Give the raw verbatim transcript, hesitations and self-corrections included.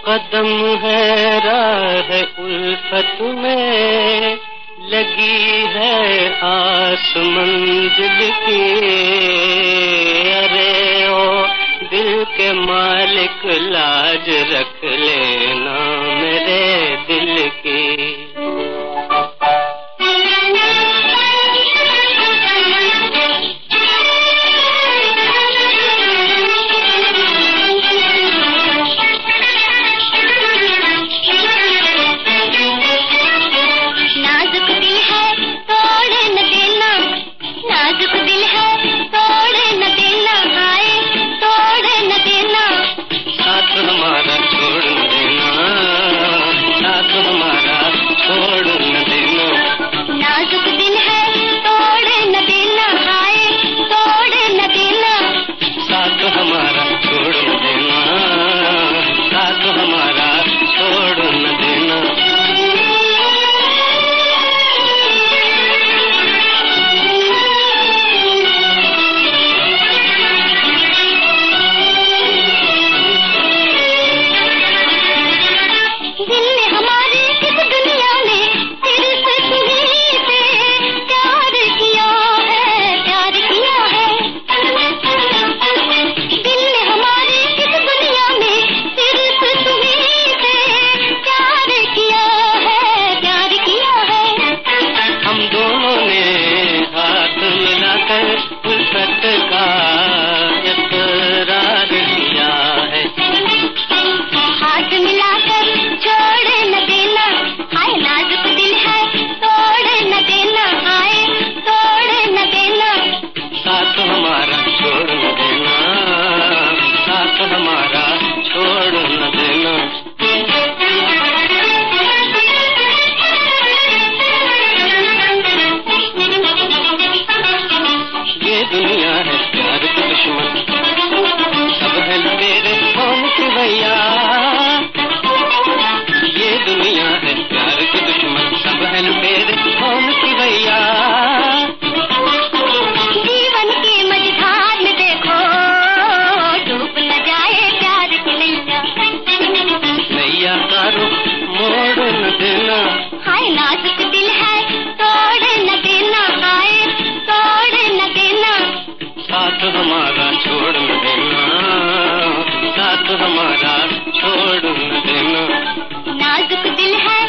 कदम है राह उल्फत में, लगी है आस मंजिल की। अरे ओ दिल के मालिक लाज रख लेना मेरे दिल की। हाय नाजुक दिल है तोड़ न देना, हाय तोड़ न देना। साथ हमारा छोड़ न देना, साथ हमारा छोड़ न देना। नाजुक दिल है